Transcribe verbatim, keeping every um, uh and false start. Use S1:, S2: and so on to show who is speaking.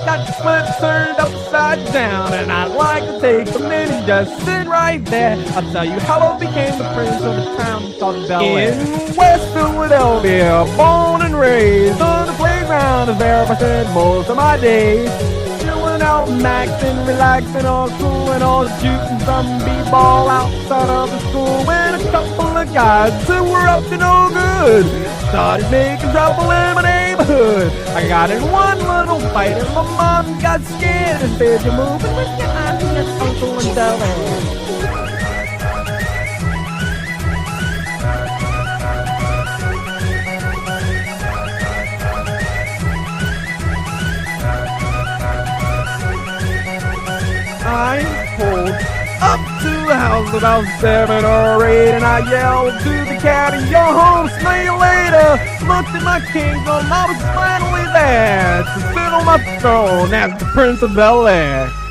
S1: got the flip turned upside down, and I'd like to take a minute and just sit right there. I'll tell you how I became the prince of a town called Bel Air. In West Philadelphia, born and raised on the playground is where I spent most of my days. Chilling out, maxing, relaxing, all cool and all shooting some b-ball outside of the school when a couple of guys who were up to no good started making trouble in my neighborhood. I got in one little fight and my mom got scared and said, "You're moving with your auntie and uncle and Bel Air." I pulled up to the house about seven or eight, and I yelled to the caddy, "Yo home, smell you later." Looked at my kingdom, I was finally there to sit on my throne as the Prince of Bel Air.